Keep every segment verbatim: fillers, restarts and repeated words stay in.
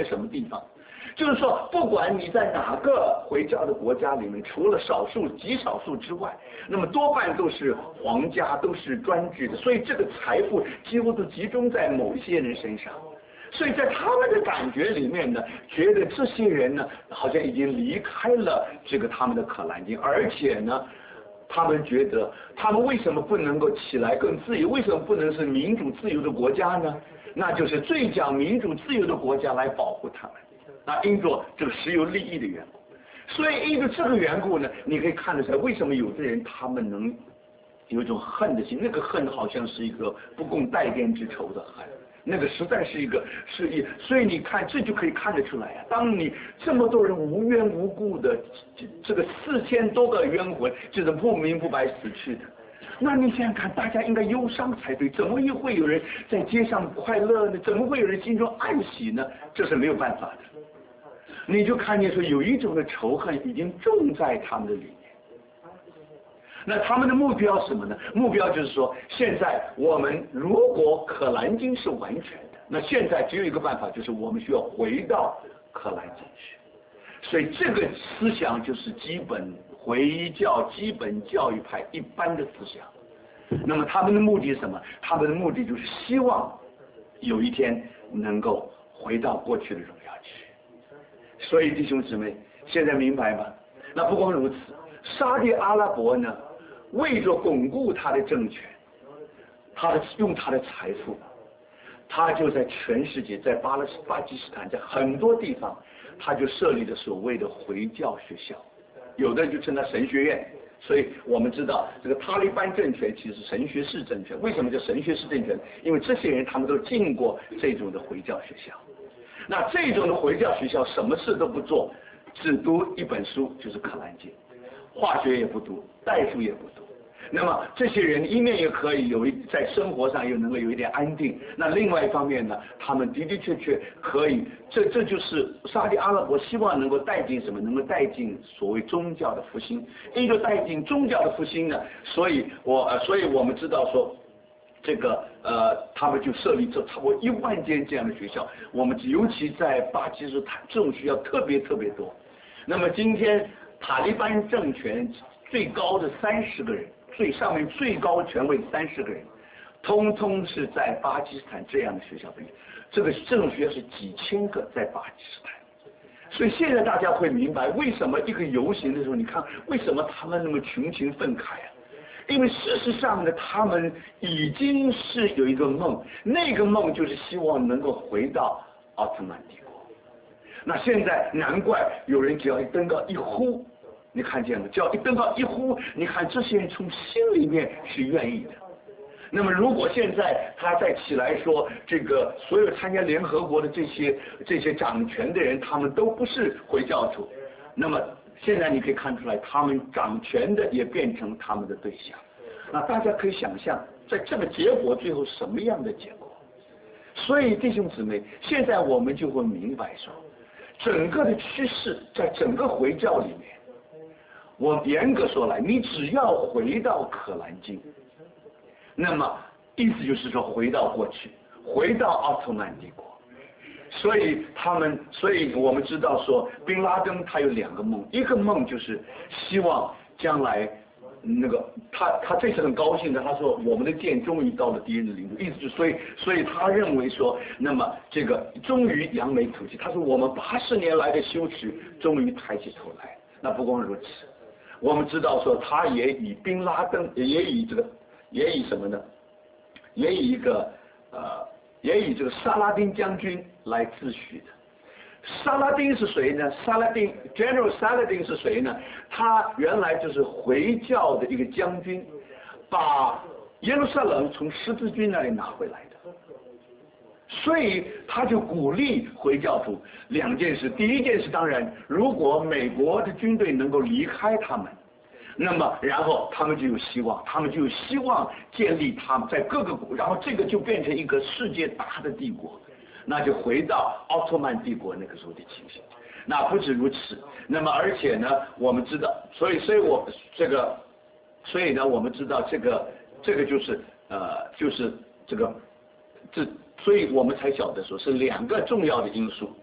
在什么地方？就是说，不管你在哪个回教的国家里面，除了少数极少数之外，那么多半都是皇家，都是专制的，所以这个财富几乎都集中在某些人身上。所以在他们的感觉里面呢，觉得这些人呢，好像已经离开了这个他们的可兰经，而且呢，他们觉得他们为什么不能够起来更自由？为什么不能是民主自由的国家呢？那就是最讲民主自由的国家来保护他们。那因着这个石油利益的缘故，所以因着这个缘故呢，你可以看得出来，为什么有的人他们能有一种恨的心，那个恨好像是一个不共戴天之仇的恨。那个实在是一个是一，所以你看，这就可以看得出来啊。当你这么多人无缘无故的，这这个四千多个冤魂，就是不明不白死去的，那你想想看，大家应该忧伤才对，怎么又会有人在街上快乐呢？怎么会有人心中暗喜呢？这是没有办法的。你就看见说，有一种的仇恨已经种在他们的里面。那他们的目标是什么呢？目标就是说，现在我们如果可兰经是完全的，那现在只有一个办法，就是我们需要回到可兰经去。所以这个思想就是基本回教基本教育派一般的思想。那么他们的目的是什么？他们的目的就是希望有一天能够回到过去的荣耀去。所以弟兄姊妹，现在明白吗？那不光如此，沙特阿拉伯呢，为着巩固他的政权，他的用他的财富，他就在全世界，在巴勒斯巴基斯坦，在很多地方，他就设立了所谓的回教学校，有的就称它神学院。所以我们知道，这个塔利班政权其实是神学式政权。为什么叫神学式政权？因为这些人他们都进过这种的回教学校。那这种的回教学校什么事都不做，只读一本书，就是可兰经，化学也不读，代数也不读。那么这些人一面也可以有一在生活上又能够有一点安定，那另外一方面呢，他们的的确确可以，这这就是沙特阿拉伯希望能够带进什么？能够带进所谓宗教的复兴。因为带进宗教的复兴呢，所以我呃，所以我们知道说。这个呃，他们就设立这差不多一万间这样的学校。我们尤其在巴基斯坦，这种学校特别特别多。那么今天塔利班政权最高的三十个人，最上面最高权位三十个人，通通是在巴基斯坦这样的学校毕业。这个这种学校是几千个在巴基斯坦。所以现在大家会明白为什么一个游行的时候，你看为什么他们那么群情愤慨啊？因为事实上呢，他们已经是有一个梦，那个梦就是希望能够回到奥斯曼帝国。那现在难怪有人只要一登高一呼，你看见了，只要一登高一呼，你看这些人从心里面是愿意的。那么如果现在他再起来说，这个所有参加联合国的这些这些掌权的人，他们都不是回教徒，那么现在你可以看出来，他们掌权的也变成他们的对象。那大家可以想象，在这个结果最后什么样的结果？所以弟兄姊妹，现在我们就会明白说，整个的趋势在整个回教里面，我严格说来，你只要回到可兰经，那么意思就是说回到过去，回到奥斯曼帝国。所以他们，所以我们知道说，宾拉登他有两个梦，一个梦就是希望将来那个他他这次很高兴的，他说我们的剑终于到了敌人的领土，意思就是所以所以他认为说，那么这个终于扬眉吐气，他说我们八十年来的羞耻终于抬起头来。那不光如此，我们知道说他也以宾拉登也以这个也以什么呢？也以一个呃。也以这个萨拉丁将军来自诩的。萨拉丁是谁呢？萨拉丁 General 萨拉丁是谁呢？他原来就是回教的一个将军，把耶路撒冷从十字军那里拿回来的。所以他就鼓励回教徒两件事。第一件事，当然，如果美国的军队能够离开他们，那么然后他们就有希望，他们就有希望建立他们在各个国，然后这个就变成一个世界大的帝国，那就回到奥斯曼帝国那个时候的情形。那不止如此，那么而且呢，我们知道，所以所以我这个，所以呢，我们知道这个这个就是呃就是这个这，所以我们才晓得说是两个重要的因素。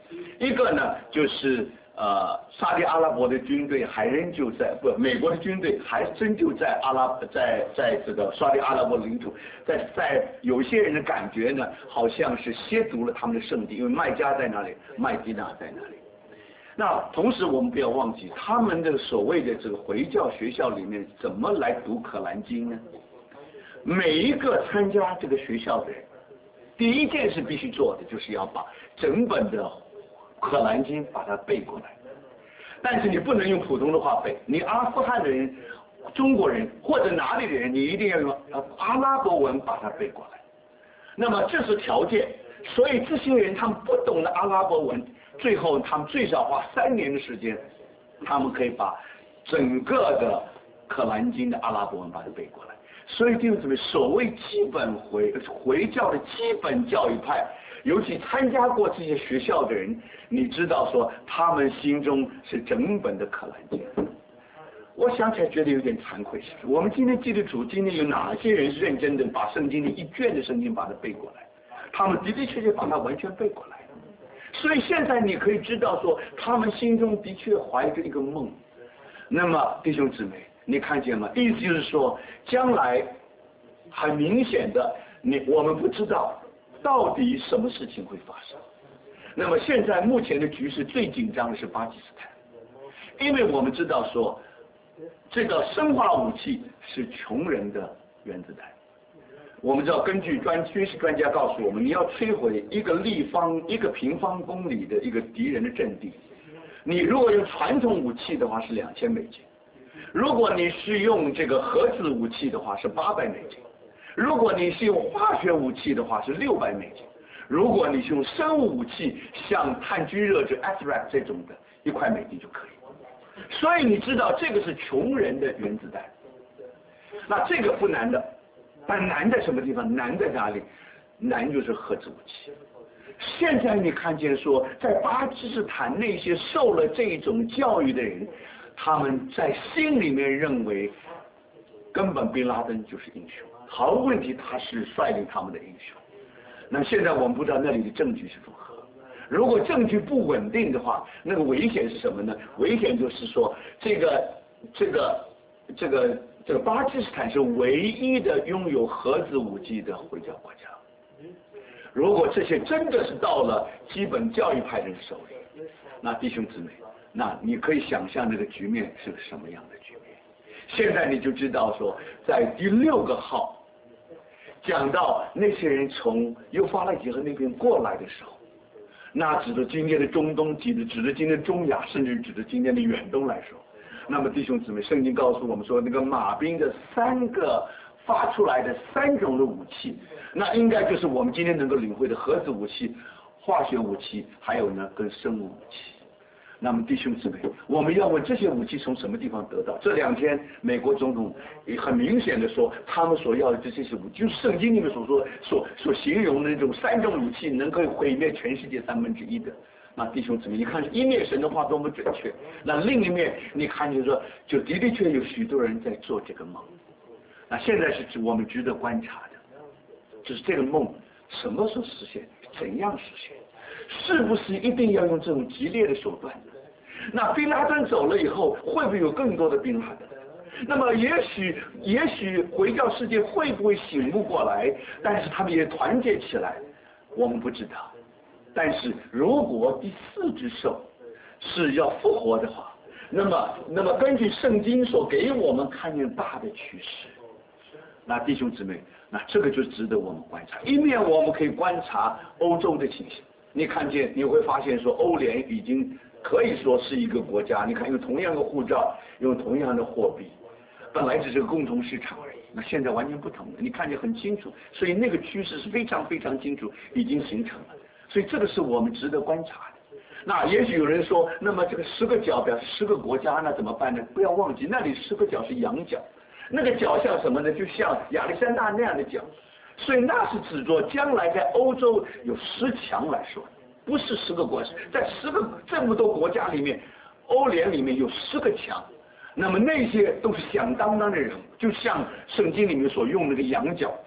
一个呢就是呃沙特阿拉伯的军队还仍旧在不，美国的军队还真就在阿拉在在这个沙特阿拉伯领土，在在有些人的感觉呢，好像是亵渎了他们的圣地，因为麦加在哪里，麦地那在哪里。那同时我们不要忘记，他们的所谓的这个回教学校里面怎么来读可兰经呢？每一个参加这个学校的人，第一件事必须做的就是要把整本的可兰经把它背过来。但是你不能用普通的话背，你阿富汗的人、中国人或者哪里的人，你一定要用阿拉伯文把它背过来。那么这是条件，所以这些人他们不懂得阿拉伯文，最后他们最少花三年的时间，他们可以把整个的可兰经的阿拉伯文把它背过来。所以弟兄姊妹，所谓基本回回教的基本教育派，尤其参加过这些学校的人，你知道说他们心中是整本的可兰经。我想起来觉得有点惭愧，我们今天基督徒今天有哪些人是认真的把圣经的一卷的圣经把它背过来？他们的的确确把它完全背过来。所以现在你可以知道说，他们心中的确怀着一个梦。那么弟兄姊妹，你看见吗？意思就是说，将来很明显的，你我们不知道到底什么事情会发生。那么现在目前的局势最紧张的是巴基斯坦，因为我们知道说，这个生化武器是穷人的原子弹。我们知道，根据专军事专家告诉我们，你要摧毁一个立方一个平方公里的一个敌人的阵地，你如果用传统武器的话是两千美金，如果你是用这个核子武器的话是八百美金，如果你是用化学武器的话是六百美金，如果你是用生物武器，像炭疽热症 A Z R A C 这种的，一块美金就可以。所以你知道这个是穷人的原子弹，那这个不难的。但难在什么地方？难在哪里？难就是核子武器。现在你看见说，在巴基斯坦那些受了这种教育的人，他们在心里面认为，根本宾拉登就是英雄，毫无问题，他是率领他们的英雄。那现在我们不知道那里的证据是如何。如果证据不稳定的话，那个危险是什么呢？危险就是说，这个这个这个。这个巴基斯坦是唯一的拥有核子武器的回教国家。如果这些真的是到了基本教育派人手里，那弟兄姊妹，那你可以想象这个局面是个什么样的局面。现在你就知道说，在第六个号讲到那些人从幼发拉底河那边过来的时候，那指着今天的中东，指着指着今天的中亚，甚至指着今天的远东来说。那么弟兄姊妹，圣经告诉我们说，那个马兵的三个发出来的三种的武器，那应该就是我们今天能够领会的核子武器、化学武器，还有呢跟生物武器。那么弟兄姊妹，我们要问这些武器从什么地方得到？这两天美国总统也很明显的说，他们所要的这些武器，就是圣经里面所说所所形容的那种三种武器，能够毁灭全世界三分之一的。那弟兄姊妹，你看一面神的话多么准确，那另一面你看就是说，就的的确有许多人在做这个梦。那现在是我们值得观察的，就是这个梦什么时候实现，怎样实现，是不是一定要用这种激烈的手段？那宾拉登走了以后，会不会有更多的宾拉登？那么也许也许回教世界会不会醒悟过来？但是他们也团结起来，我们不知道。但是如果第四只兽是要复活的话，那么那么根据圣经所给我们看见大的趋势，那弟兄姊妹，那这个就值得我们观察。一面我们可以观察欧洲的情形，你看见你会发现说，欧联已经可以说是一个国家，你看用同样的护照，用同样的货币，本来只是个共同市场而已，那现在完全不同了，你看见很清楚，所以那个趋势是非常非常清楚，已经形成了。所以这个是我们值得观察的。那也许有人说，那么这个十个角表示十个国家，那怎么办呢？不要忘记，那里十个角是羊角，那个角像什么呢？就像亚历山大那样的角，所以那是指着将来在欧洲有十强来说，不是十个国家，在十个这么多国家里面，欧联里面有十个强，那么那些都是响当当的人，就像圣经里面所用那个羊角。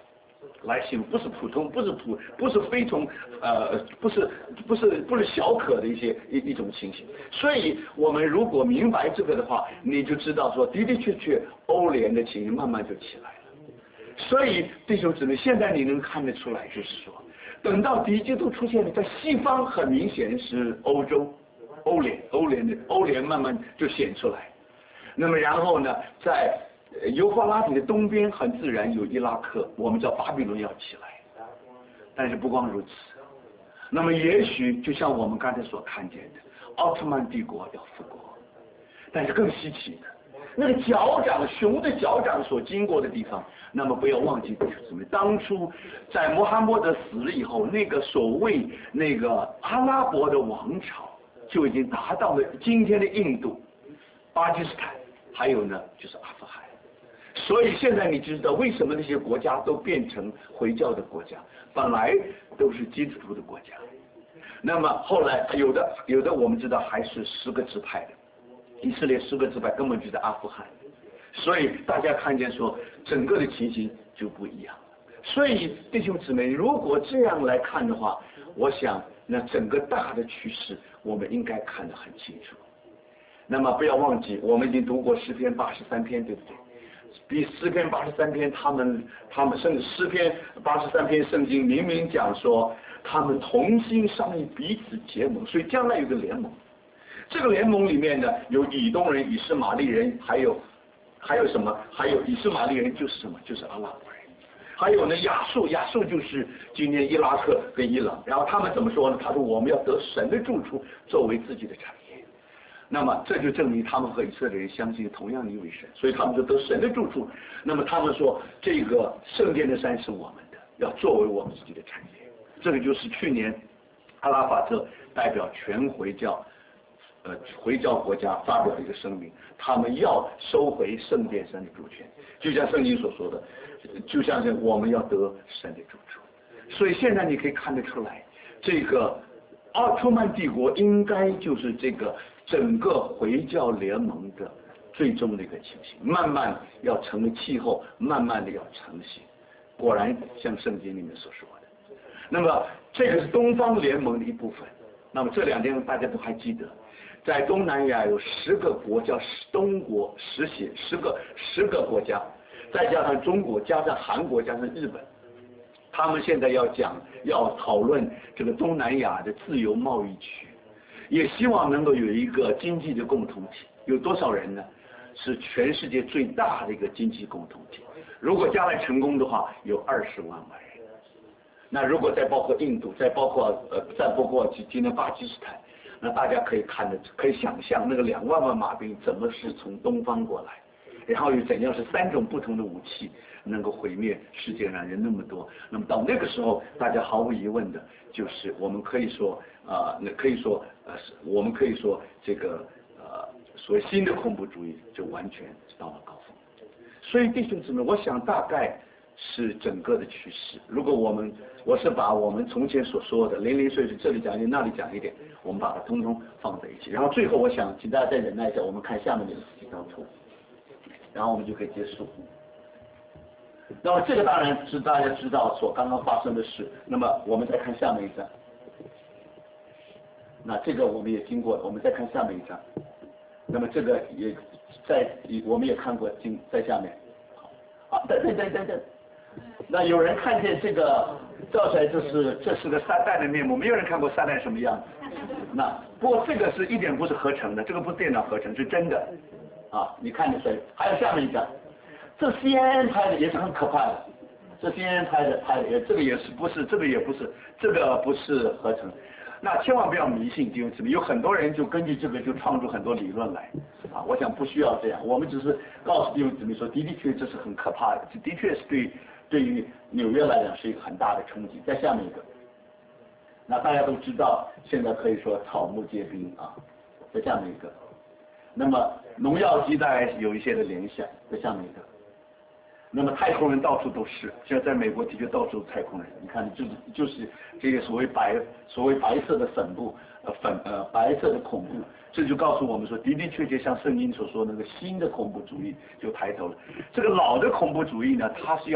来形容，不是普通，不是普，不是非同，呃，不是不是不是小可的一些一一种情形。所以我们如果明白这个的话，你就知道说的的确确欧联的情形慢慢就起来了。所以弟兄姊妹，现在你能看得出来，就是说，等到敌基督出现了，在西方很明显是欧洲、欧联、欧联的欧联慢慢就显出来。那么然后呢，在幼发拉底的东边很自然有伊拉克，我们叫巴比伦要起来。但是不光如此，那么也许就像我们刚才所看见的，奥特曼帝国要复国。但是更稀奇的，那个脚掌熊的脚掌所经过的地方，那么不要忘记什么？当初在穆罕默德死了以后，那个所谓那个阿拉伯的王朝就已经达到了今天的印度、巴基斯坦，还有呢就是阿富汗。所以现在你知道为什么那些国家都变成回教的国家，本来都是基督徒的国家。那么后来有的有的我们知道还是十个支派的，以色列十个支派根本就在阿富汗。所以大家看见说整个的情形就不一样了。所以弟兄姊妹，如果这样来看的话，我想那整个大的趋势我们应该看得很清楚。那么不要忘记，我们已经读过诗篇八十三篇，对不对？比诗篇八十三篇，他们他们甚至诗篇八十三篇圣经明明讲说，他们同心商议，彼此结盟，所以将来有个联盟。这个联盟里面呢，有以东人、以斯玛利人，还有还有什么？还有以斯玛利人就是什么？就是阿拉伯人。还有呢，亚述，亚述就是今天伊拉克跟伊朗。然后他们怎么说呢？他说我们要得神的住处作为自己的产业。那么这就证明他们和以色列人相信同样的一位神，所以他们就得神的住处。那么他们说这个圣殿的山是我们的，要作为我们自己的产业。这个就是去年阿拉法特代表全回教呃回教国家发表一个声明，他们要收回圣殿山的主权，就像圣经所说的，就像是我们要得神的住处。所以现在你可以看得出来，这个奥特曼帝国应该就是这个整个回教联盟的最终的一个情形，慢慢要成为气候，慢慢的要成型。果然像圣经里面所说的。那么这个是东方联盟的一部分。那么这两天大家都还记得，在东南亚有十个国叫东国十血，十个十个国家，再加上中国，加上韩国，加上日本，他们现在要讲要讨论这个东南亚的自由贸易区。也希望能够有一个经济的共同体。有多少人呢？是全世界最大的一个经济共同体。如果将来成功的话，有二十万万人。那如果再包括印度，再包括呃，再包括今天巴基斯坦，那大家可以看得，可以想象那个两万万马兵怎么是从东方过来，然后又怎样是三种不同的武器能够毁灭世界上人那么多。那么到那个时候，大家毫无疑问的就是我们可以说啊，那、呃、可以说呃，我们可以说这个呃，所谓新的恐怖主义就完全到了高峰。所以弟兄姊妹，我想大概是整个的趋势。如果我们我是把我们从前所说的零零碎碎这里讲一点那里讲一点，我们把它通通放在一起。然后最后我想请大家再忍耐一下，我们看下面的几张图，然后我们就可以结束。那么这个当然是大家知道所刚刚发生的事。那么我们再看下面一张，那这个我们也经过了，我们再看下面一张。那么这个也在我们也看过，经在下面。好，等等等等等。那有人看见这个照出来，这是这是个撒旦的面目，没有人看过撒旦什么样子。那不过这个是一点不是合成的，这个不是电脑合成，是真的啊，你看得出来。还有下面一张。这 C N N 拍的也是很可怕的，这 C N N 拍的拍的也这个也是不是这个也不是这个不是合成，那千万不要迷信弟兄姊妹，有很多人就根据这个就创出很多理论来啊，我想不需要这样，我们只是告诉弟兄姊妹说，的的确这是很可怕的，这的确是对对于纽约来讲是一个很大的冲击。再下面一个，那大家都知道现在可以说草木皆兵啊，再下面一个，那么农药机大概有一些的联想，再下面一个。那么太空人到处都是，现在在美国的确到处都是太空人。你看，就是就是这个所谓白所谓白色的粉布，呃粉呃白色的恐怖，这就告诉我们说，的的确确像圣经所说的那个新的恐怖主义就抬头了。这个老的恐怖主义呢，它是要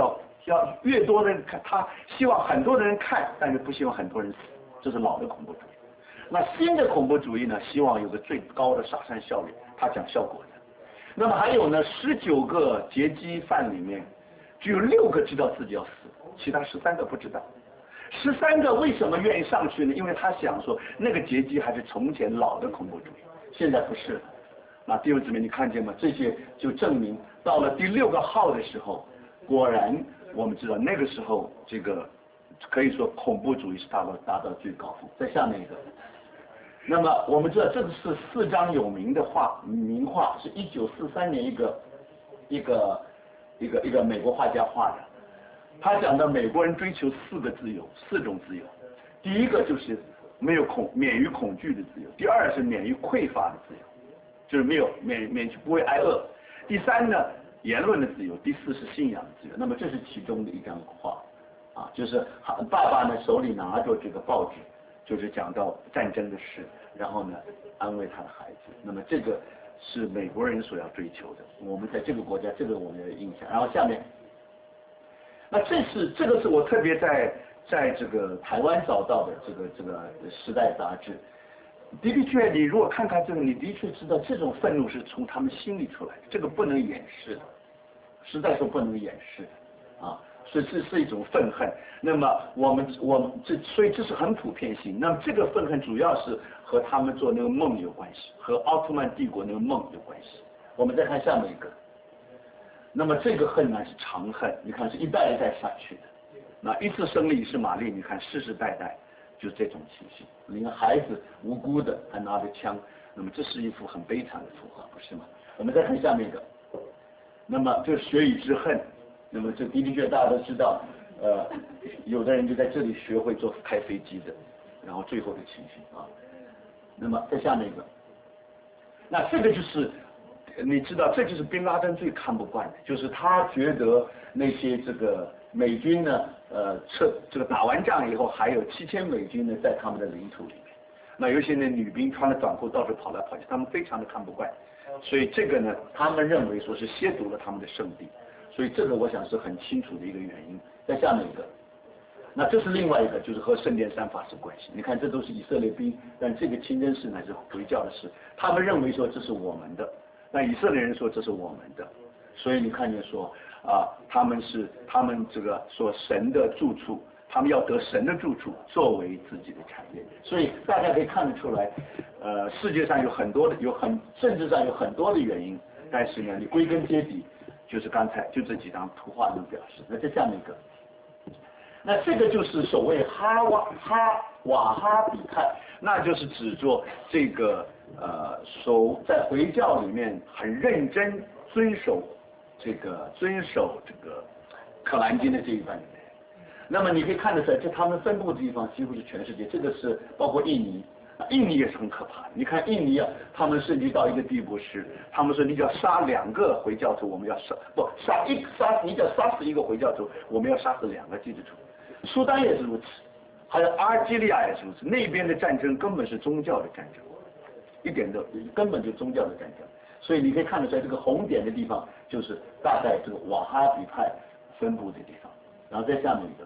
要越多的人看，他希望很多的人看，但是不希望很多人死，这是老的恐怖主义。那新的恐怖主义呢，希望有个最高的杀伤效率，他讲效果的。那么还有呢，十九个劫机犯里面，只有六个知道自己要死，其他十三个不知道。十三个为什么愿意上去呢？因为他想说，那个劫机还是从前老的恐怖主义，现在不是了。那弟兄姊妹，你看见吗？这些就证明到了第六个号的时候，果然我们知道那个时候这个可以说恐怖主义是达到达到最高峰。在下面一个，那么我们知道这个是四张有名的画，名画是一九四三年一个一个一个一个美国画家画的。他讲的美国人追求四个自由，四种自由。第一个就是没有恐免于恐惧的自由，第二是免于匮乏的自由，就是没有免免不会挨饿。第三呢，言论的自由，第四是信仰的自由。那么这是其中的一张画啊，就是爸爸呢手里拿着这个报纸，就是讲到战争的事，然后呢安慰他的孩子。那么这个是美国人所要追求的，我们在这个国家，这个我们的印象。然后下面。那这是这个是我特别在在这个台湾找到的这个这个时代杂志，的的确，你如果看看这个，你的确知道这种愤怒是从他们心里出来的，这个不能掩饰的，实在说不能掩饰的啊，所以这是一种愤恨。那么我们我们这所以这是很普遍性。那么这个愤恨主要是和他们做那个梦有关系，和奥特曼帝国那个梦有关系。我们再看下面一个。那么这个恨呢是长恨，你看是一代一代下去的。那一次胜利是玛丽，你看世世代代就这种情形。你看孩子无辜的还拿着枪，那么这是一幅很悲惨的图画，不是吗？我们再看下面一个，那么这血与之恨，那么这的的确大家都知道，呃，有的人就在这里学会做开飞机的，然后最后的情形啊。那么在下面一个，那这个就是。你知道，这就是宾拉登最看不惯的，就是他觉得那些这个美军呢，呃，撤这个打完仗以后，还有七千美军呢在他们的领土里面。那有些呢女兵穿了短裤到处跑来跑去，他们非常的看不惯，所以这个呢，他们认为说是亵渎了他们的圣地，所以这个我想是很清楚的一个原因。在下面一个，那这是另外一个，就是和圣殿山发生关系。你看，这都是以色列兵，但这个清真寺呢是回教的事，他们认为说这是我们的。那以色列人说这是我们的，所以你看见说啊，他们是他们这个说神的住处，他们要得神的住处作为自己的产业，所以大家可以看得出来，呃，世界上有很多的有很政治上有很多的原因，但是呢，你归根结底就是刚才就这几张图画能表示。那这下面一个，那这个就是所谓哈瓦哈瓦哈比泰，那就是指着这个。呃，守在回教里面很认真遵守这个遵守这个可兰经的这一班人。那么你可以看得出来，这他们分布的地方几乎是全世界，这个是包括印尼，印尼也是很可怕的。你看印尼啊，他们甚至到一个地步是，他们说你只要杀两个回教徒，我们要杀不杀一杀你只要杀死一个回教徒，我们要杀死两个基督徒。苏丹也是如此，还有阿尔及利亚也是如此，那边的战争根本是宗教的战争。一点都根本就宗教的战争，所以你可以看得出来，这个红点的地方就是大概这个瓦哈比派分布的地方。然后在下面一个，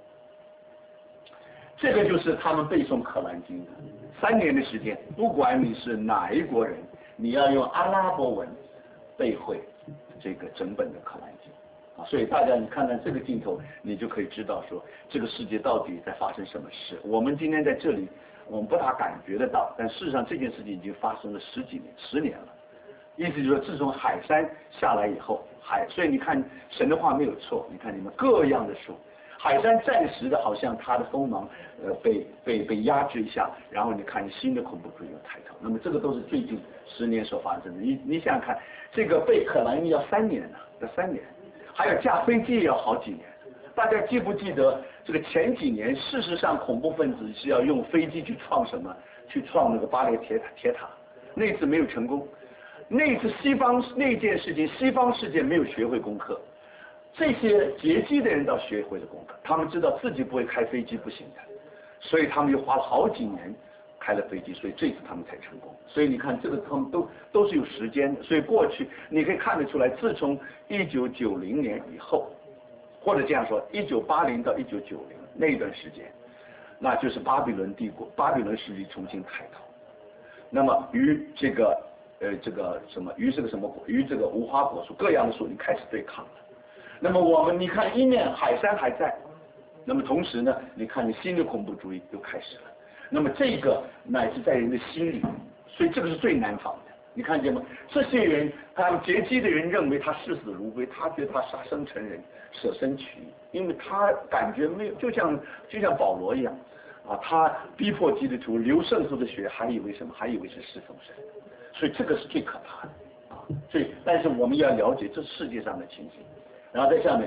这个就是他们背诵可兰经的三年的时间，不管你是哪一国人，你要用阿拉伯文背会这个整本的可兰经啊。所以大家你看看这个镜头，你就可以知道说这个世界到底在发生什么事。我们今天在这里。我们不大感觉得到，但事实上这件事情已经发生了十几年、十年了。意思就是说，自从海山下来以后，海，所以你看神的话没有错。你看你们各样的树，海山暂时的好像它的锋芒呃被被被压制一下，然后你看新的恐怖主义要抬头。那么这个都是最近十年所发生的。你你想想看，这个背可兰经要三年呢，要三年，还有驾飞机也要好几年。大家记不记得这个前几年，事实上恐怖分子是要用飞机去创什么？去创那个巴黎铁塔，铁塔，那次没有成功。那次西方那件事情，西方世界没有学会功课，这些劫机的人倒学会了功课，他们知道自己不会开飞机不行的，所以他们又花了好几年开了飞机，所以这次他们才成功。所以你看，这个他们都都是有时间的。所以过去你可以看得出来，自从一九九零年以后。 或者这样说，一九八零到一九九零那一段时间，那就是巴比伦帝国、巴比伦势力重新抬头。那么与这个呃这个什么与这个什么与这个无花果树各样的树你开始对抗了。那么我们你看一面海山还在，那么同时呢，你看你新的恐怖主义又开始了。那么这个乃是在人的心里，所以这个是最难防的。你看见吗？这些人，他们劫机的人认为他视死如归，他觉得他杀生成人，舍身取义，因为他感觉没有，就像就像保罗一样，啊，他逼迫基督徒流圣徒的血，还以为什么？还以为是侍奉神，所以这个是最可怕的啊。所以，但是我们要了解这世界上的情形，然后在下面，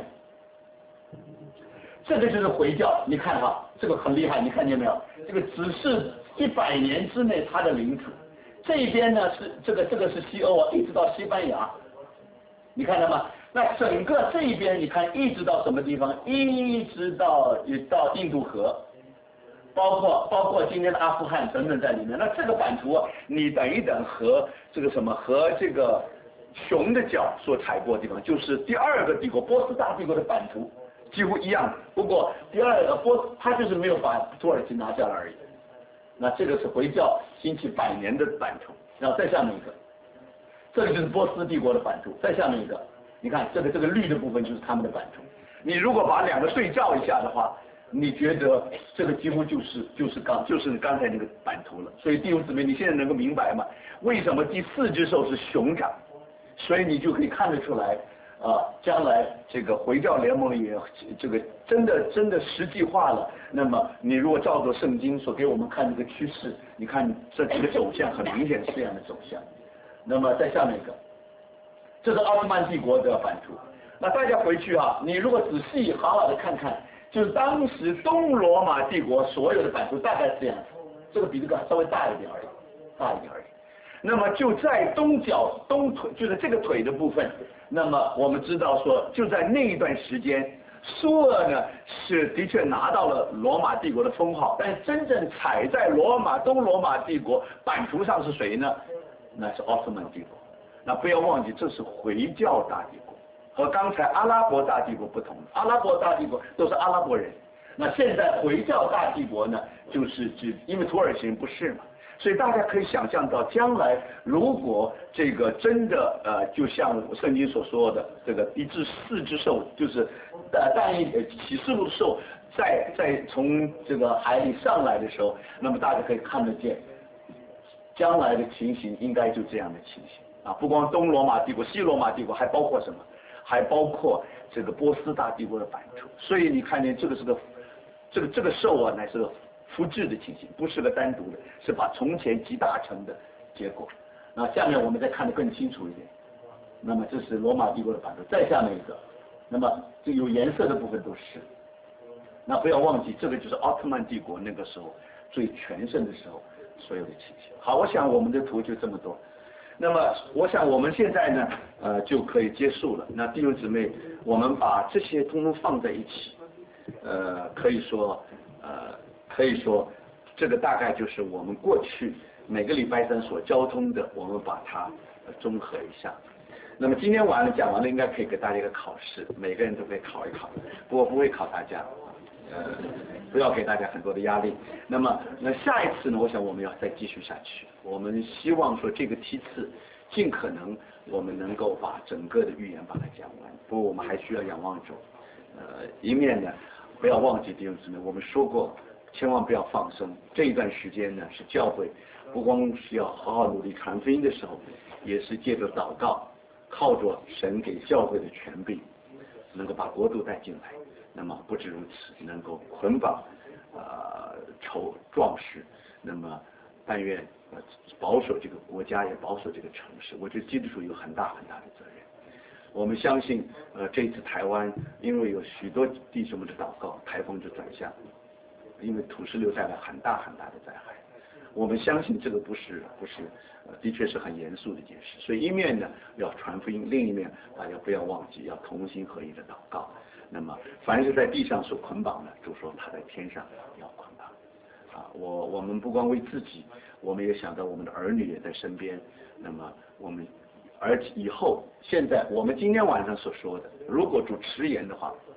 这个就是回教，你看哈，这个很厉害，你看见没有？这个只是一百年之内它的领土。这一边呢是这个这个是西欧啊，一直到西班牙，你看到吗？那整个这一边你看一直到什么地方？一直到到印度河，包括包括今天的阿富汗等等在里面。那这个版图啊，你等一等和这个什么和这个熊的脚所踩过的地方，就是第二个帝国波斯大帝国的版图几乎一样。不过第二个波他就是没有把土耳其拿下来而已。那这个是回教兴起百年的版图，然后再下面一个，这个就是波斯帝国的版图，再下面一个，你看这个这个绿的部分就是他们的版图。你如果把两个对照一下的话，你觉得这个几乎就是就是刚就是刚才那个版图了。所以弟兄姊妹，你现在能够明白吗？为什么第四只兽是熊掌？所以你就可以看得出来。啊，将来这个回教联盟也这个真的真的实际化了。那么你如果照着圣经所给我们看这个趋势，你看这几个走向很明显是这样的走向。那么在下面一个，这是奥斯曼帝国的版图。那大家回去啊，你如果仔细好好的看看，就是当时东罗马帝国所有的版图大概是这样子，这个比这个稍微大一点而已，大一点而已。那么就在东脚东腿，就是这个腿的部分。那么我们知道说，就在那一段时间，苏俄呢是的确拿到了罗马帝国的封号，但真正踩在罗马东罗马帝国版图上是谁呢？那是奥斯曼帝国。那不要忘记，这是回教大帝国，和刚才阿拉伯大帝国不同。阿拉伯大帝国都是阿拉伯人，那现在回教大帝国呢，就是指因为土耳其人不是嘛。所以大家可以想象到，将来如果这个真的呃，就像圣经所说的，这个一至四只兽，就是呃但一启示录的兽，在在从这个海里上来的时候，那么大家可以看得见，将来的情形应该就这样的情形啊！不光东罗马帝国、西罗马帝国，还包括什么？还包括这个波斯大帝国的版图。所以你看见这个是个这个这个兽啊，乃是个复制的情形，不是个单独的，是把从前集大成的结果。那下面我们再看得更清楚一点。那么这是罗马帝国的版图，再下面一个，那么这有颜色的部分都是。那不要忘记，这个就是奥斯曼帝国那个时候最全盛的时候所有的情形。好，我想我们的图就这么多。那么我想我们现在呢，呃，就可以结束了。那弟兄姊妹，我们把这些通通放在一起，呃，可以说，呃。可以说，这个大概就是我们过去每个礼拜三所交通的，我们把它综合一下。那么今天晚上讲完了，应该可以给大家一个考试，每个人都可以考一考。不过不会考大家，呃，不要给大家很多的压力。那么那下一次呢，我想我们要再继续下去。我们希望说这个梯次尽可能我们能够把整个的预言把它讲完。不过我们还需要仰望主，呃，一面呢不要忘记弟兄姊妹，我们说过。千万不要放生。这一段时间呢，是教会不光是要好好努力传福音的时候，也是借着祷告，靠着神给教会的权柄，能够把国度带进来。那么不止如此，能够捆绑呃筹壮士，那么但愿呃保守这个国家，也保守这个城市。我觉得基督徒有很大很大的责任。我们相信，呃，这次台湾因为有许多弟兄们的祷告，台风就转向。因为土石流带来很大很大的灾害，我们相信这个不是不是，呃，的确是很严肃的一件事。所以一面呢要传福音，另一面大家不要忘记要同心合一的祷告。那么凡是在地上所捆绑的，主说他在天上要捆绑。啊，我我们不光为自己，我们也想到我们的儿女也在身边。那么我们而以后现在我们今天晚上所说的，如果主迟延的话，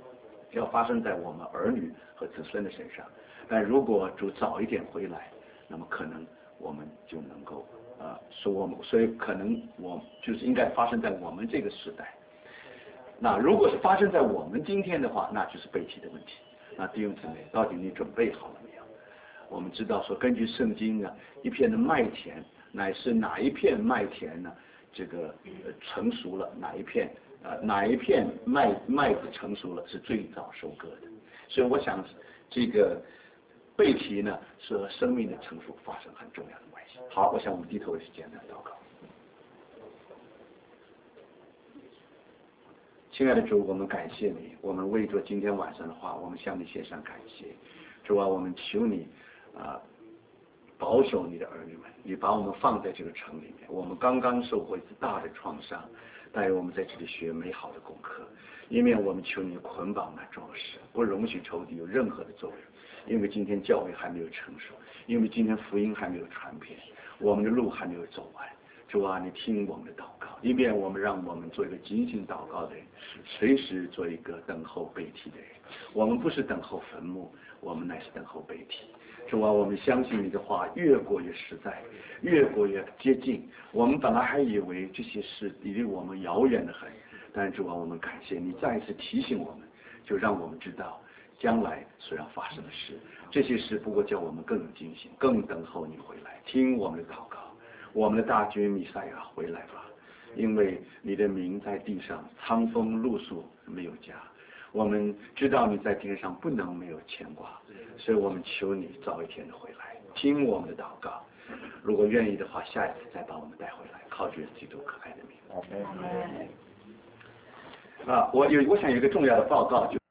要发生在我们儿女和子孙的身上。但如果主早一点回来，那么可能我们就能够呃说我们，所以可能我就是应该发生在我们这个时代。那如果是发生在我们今天的话，那就是背弃的问题。那弟兄姊妹，到底你准备好了没有？我们知道说，根据圣经呢，一片的麦田乃是哪一片麦田呢？这个、呃、成熟了，哪一片呃哪一片麦麦子成熟了是最早收割的。所以我想，这个背题呢是和生命的成熟发生很重要的关系。好，我想我们低头一起简单祷告。亲爱的主，我们感谢你，我们为着今天晚上的话，我们向你献上感谢。主啊，我们求你啊、呃、保守你的儿女们，你把我们放在这个城里面，我们刚刚受过一次大的创伤，但我们在这里学美好的功课。一面我们求你捆绑那壮士，不容许仇敌有任何的作为，因为今天教会还没有成熟，因为今天福音还没有传遍，我们的路还没有走完。主啊，你听我们的祷告，一面我们让我们做一个警醒祷告的人，随时做一个等候背题的人。我们不是等候坟墓，我们乃是等候背题。主啊，我们相信你的话越过越实在，越过越接近。我们本来还以为这些事离我们遥远的很，但是主啊，我们感谢你再一次提醒我们，就让我们知道将来所要发生的事。这些事不过叫我们更警醒，更等候你回来，听我们的祷告。我们的大军弥赛亚回来吧，因为你的名在地上苍风露宿没有家。我们知道你在天上不能没有牵挂，所以我们求你早一天的回来，听我们的祷告。如果愿意的话，下一次再把我们带回来，靠主耶稣基督可爱的名。啊，我有我想有一个重要的报告就。